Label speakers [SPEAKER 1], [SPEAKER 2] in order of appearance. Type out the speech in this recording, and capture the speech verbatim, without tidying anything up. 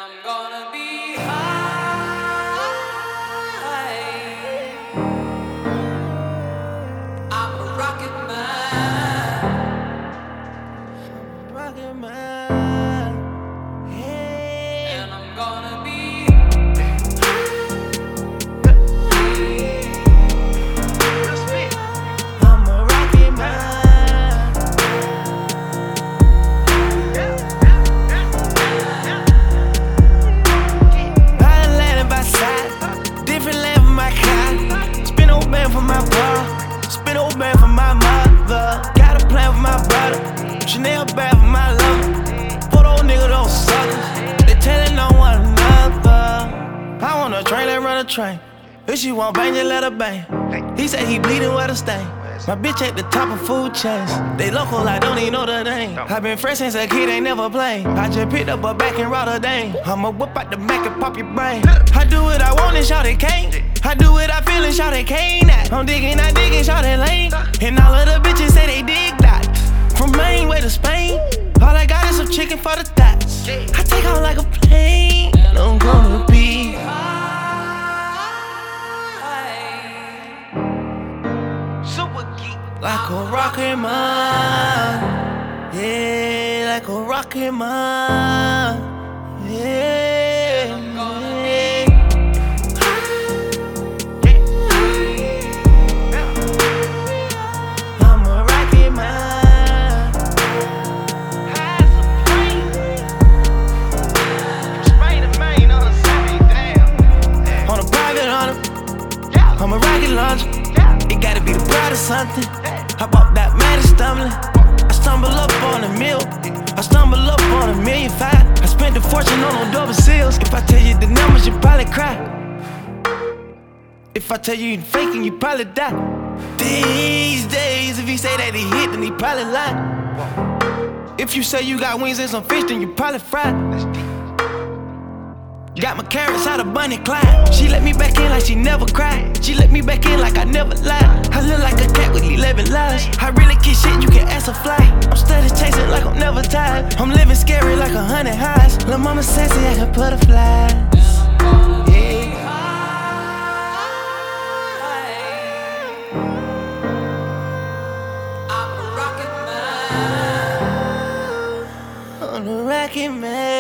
[SPEAKER 1] I'm gonna be high. I'm a rocket man.
[SPEAKER 2] Rocket man. Hey.
[SPEAKER 1] And I'm gonna be
[SPEAKER 2] I'm a rocket man. I landed by side, different land for my kind. Spin old band for my bro, spin old band for my mother. Got a plan for my brother, Chanel bag for my lover. Put old nigga those suckers, they telling on one another. I want a train that run a train. If she want bang, just let her bang. He said he bleeding where to stain. My bitch at the top of food chains. They local, I don't even know the name. I been fresh since a kid, ain't never played. I just picked up a back in Rotterdam. I'ma whip out the Mac and pop your brain. I do what I want and shout it can't. I do what I feel and shout it can't. I'm digging, I digging, shout it lane. And all of the bitches say they dig that. From Maine way to Spain. All I got is some chicken for the thoughts. I take off like a plane. I'm gonna be super geek, like a rocket man. Yeah, like a rocket man. Yeah. I'm a rocket man. On a private hunter, I'm a rocket launcher. It gotta be the bride or something. I bought that man and stumbling. I stumble up on a meal. I stumble up on a million five. I spent a fortune on no double seals. If I tell you the numbers, you probably cry. If I tell you you faking, you probably die. These days, if he say that he hit, then he probably lie. If you say you got wings and some fish, then you probably fried. Got my carrots out of Bunny Clyde. She let me back in like she never cried. She let me back in like I never lied. I look like a cat with eleven lives. I really kick shit, you can ask a fly. I'm steady chasing like I'm never tired. I'm living scary like a hundred highs. Lil' mama sassy, I can butterflies. Yeah.
[SPEAKER 1] I'm a rocket man.
[SPEAKER 2] I'm a rocket man.